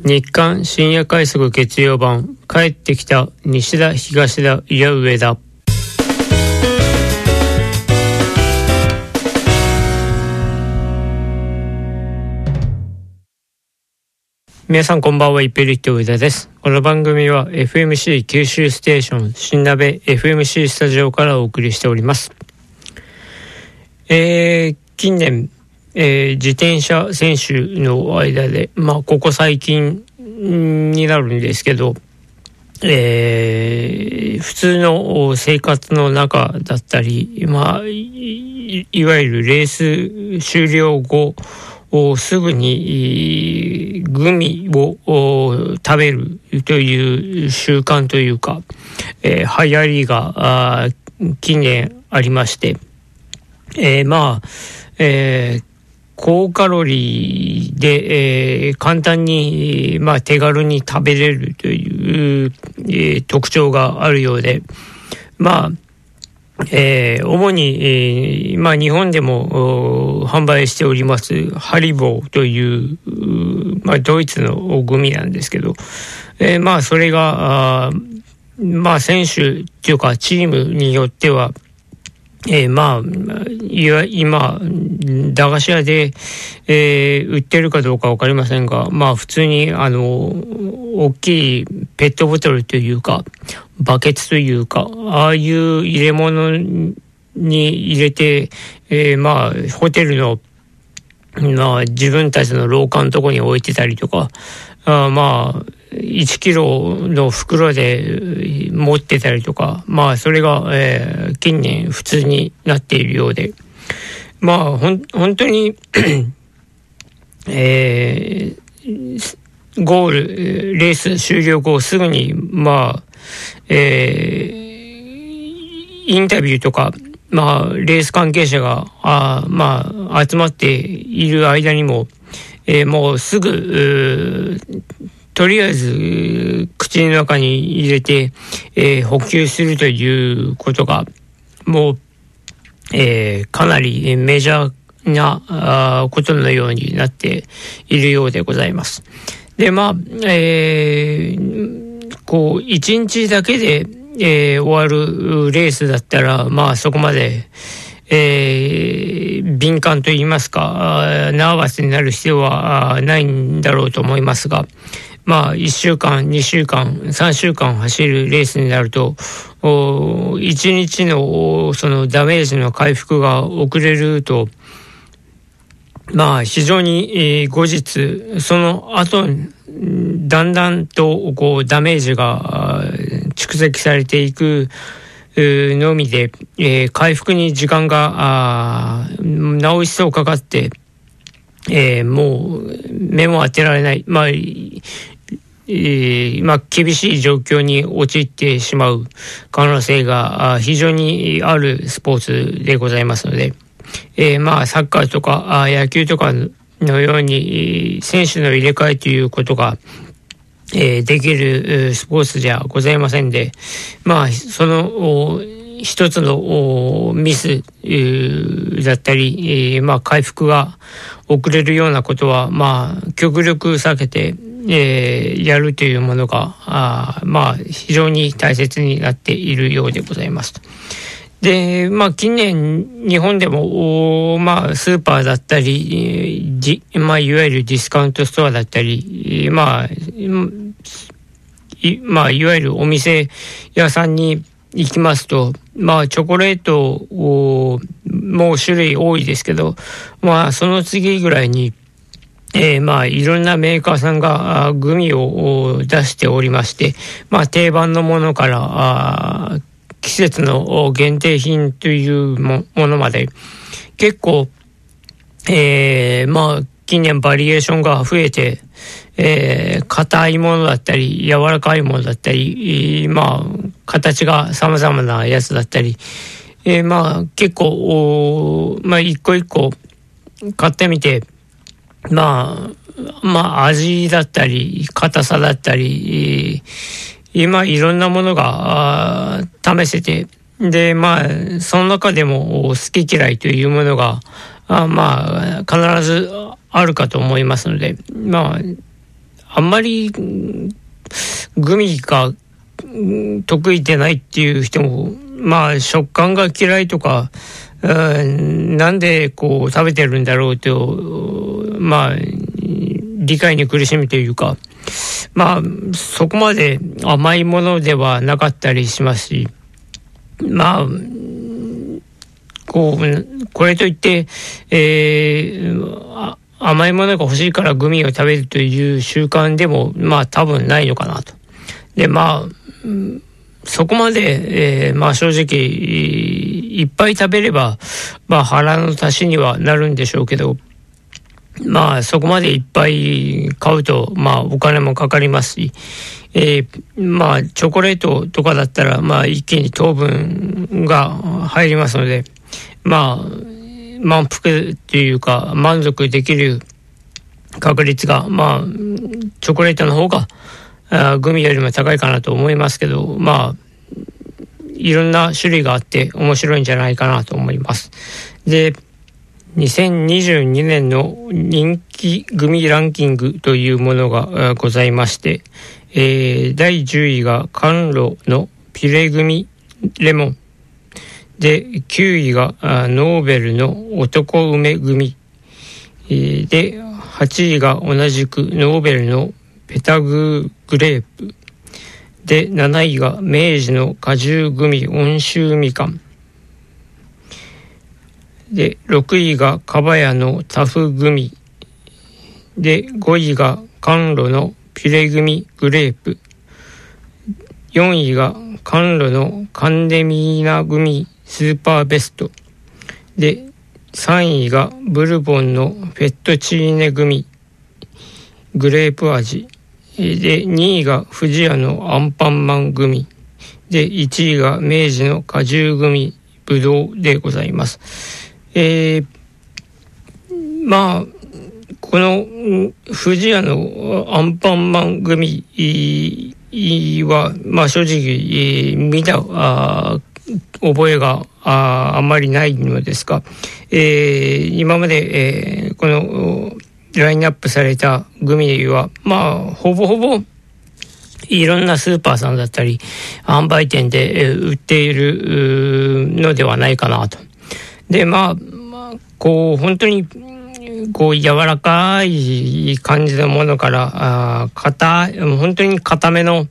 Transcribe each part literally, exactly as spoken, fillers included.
日刊深夜快速月曜版、帰ってきた西田東田いや上田。皆さんこんばんは、イペリット上田です。この番組は エフエムシー 九州ステーション新鍋 エフエムシー スタジオからお送りしております。えー、近年、えー、自転車選手の間で、まあここ最近になるんですけど、えー、普通の生活の中だったり、まあ い, いわゆるレース終了後すぐにグミを食べるという習慣というか、えー、流行りが近年ありまして、えー、まあ、えー、高カロリーで、えー、簡単に、まあ、手軽に食べれるという、えー、特徴があるようで、まあえー、主に、えーまあ、日本でも販売しておりますハリボーという、まあ、ドイツのグミなんですけど、えー、まあそれがあまあ選手というかチームによっては、えー、まあいわ今駄菓子屋で、えー、売ってるかどうかわかりませんが、まあ普通にあの大きいペットボトルというかバケツというか、ああいう入れ物に入れて、えー、まあホテルの、まあ、自分たちの廊下のところに置いてたりとか、あまあいちキロの袋で持ってたりとか、まあそれが、えー、近年普通になっているようで、まあほん本当にえー、ゴールレース終了後すぐにまあ、えー、インタビューとか、まあレース関係者があまあ集まっている間にも、えー、もうすぐとりあえず口の中に入れて、えー、補給するということがもう、えー、かなりメジャーなことのようになっているようでございます。で、まあ、えー、こう一日だけで、えー、終わるレースだったら、まあそこまで、えー、敏感といいますか、ナーバスになる必要はないんだろうと思いますが、まあいっしゅうかん、にしゅうかん、さんしゅうかん走るレースになると、いちにちのそのダメージの回復が遅れると、まあ非常に、えー、後日その後だんだんとこうダメージが蓄積されていくのみで、えー、回復に時間があなお一層かかって、えー、もう目も当てられない、まあ、えー、まあ厳しい状況に陥ってしまう可能性が非常にあるスポーツでございますので、えー、まあサッカーとかあ野球とかのように選手の入れ替えということが、えー、できるスポーツじゃございませんで、まあその一つのミスだったり、えー、まあ回復が遅れるようなことはまあ極力避けて、えー、やるというものがあまあ非常に大切になっているようでございますと。で、まあ近年日本でもまあスーパーだったり、じまあいわゆるディスカウントストアだったり、まあいまあいわゆるお店屋さんに行きますと、まあチョコレートもう種類多いですけど、まあその次ぐらいに、えー、まあいろんなメーカーさんがグミを出しておりまして、まあ定番のものからあ季節の限定品というものまで結構、えー、まあ近年バリエーションが増えて、えー、硬いものだったり柔らかいものだったり、まあ形が様々なやつだったり、えー、まあ結構まあ一個一個買ってみて、まあまあ味だったり硬さだったり、今いろんなものが試せて、でまあその中でも好き嫌いというものがあまあ必ずあるかと思いますので、まああんまりグミが得意でないっていう人も、まあ食感が嫌いとか、うん、なんでこう食べてるんだろうと、まあ理解に苦しむというか、まあそこまで甘いものではなかったりしますし、まあこうこれといって、えー、甘いものが欲しいからグミを食べるという習慣でもまあ多分ないのかなと。でまあそこまで、えー、まあ正直いっぱい食べればまあ腹の足しにはなるんでしょうけど、まあそこまでいっぱい買うとまあお金もかかりますし、えー、まあチョコレートとかだったらまあ一気に糖分が入りますので、まあ満腹というか満足できる確率がまあチョコレートの方があグミよりも高いかなと思いますけど、まあいろんな種類があって面白いんじゃないかなと思います。でにせんにじゅうにねんの人気グミランキングというものがございまして、えー、だいじゅういが甘露のピュレグミレモンで、きゅういがノーベルの男梅グミ、えー、ではちいが同じくノーベルのペタググレープで、なないが明治の果汁グミ温州みかんで、ろくいがかばやのタフグミで、ごいが甘露のピュレグミグレープ、よんいが甘露のカンデミーナグミスーパーベストで、さんいがブルボンのフェットチーネグミグレープ味で、にいが不二家のアンパンマングミで、いちいが明治の果汁グミぶどうでございます。えー、まあこの不二家のアンパンマングミはまあ正直見たあ覚えが あ, あんまりないのですが、えー、今まで、えー、このラインナップされたグミはまあほぼほぼいろんなスーパーさんだったり販売店で売っているのではないかなと。でまあ、まあ、こう本当にこう柔らかい感じのものからあ硬本当に硬めの、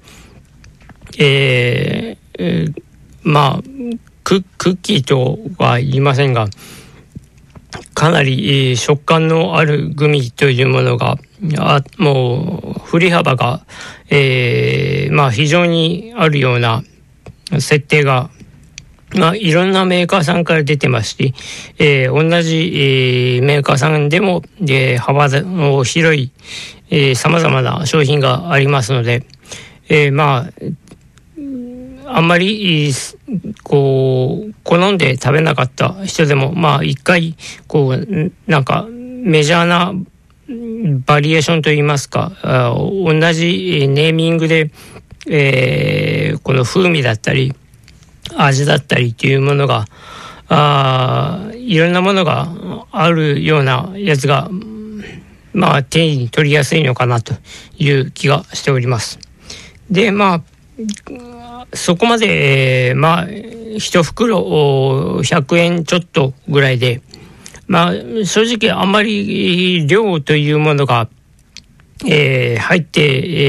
えーえー、まあク, クッキーとは言いませんが、かなり、えー、食感のあるグミというものがあもう振り幅が、えー、まあ非常にあるような設定がまあいろんなメーカーさんから出てますし、えー、同じ、えー、メーカーさんでも、えー、幅の広い、えー、様々な商品がありますので、えー、まああんまりこう好んで食べなかった人でもまあ一回こうなんかメジャーなバリエーションといいますか、同じネーミングで、えー、この風味だったり味だったりというものがあいろんなものがあるようなやつがまあ手に取りやすいのかなという気がしております。でまあそこまで、えー、まあ一袋ひゃくえんちょっとぐらいで、まあ正直あんまり量というものが、えー、入って、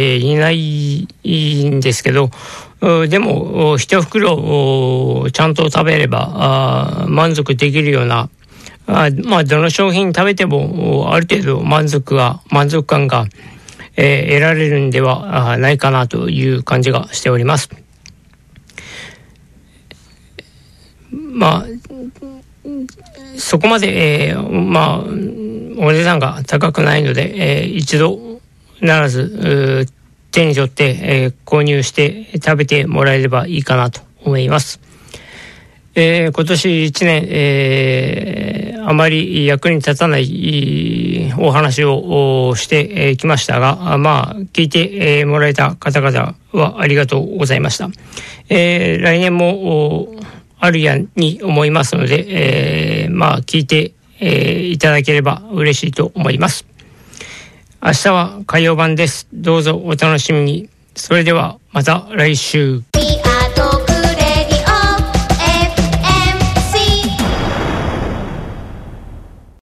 えー、いないんですけど、でも一袋ちゃんと食べればあ満足できるような、あまあどの商品食べてもある程度満足が満足感が、えー、得られるんではないかなという感じがしております。まあそこまで、えー、まあお値段が高くないので、えー、一度ならず手に取って、えー、購入して食べてもらえればいいかなと思います。えー、今年一年、えー、あまり役に立たないお話をしてきましたが、まあ聞いてもらえた方々はありがとうございました。えー、来年もあるやに思いますので、えー、まあ聞いて、えー、いただければ嬉しいと思います。 明日は火曜版です。どうぞお楽しみに。それではまた来週。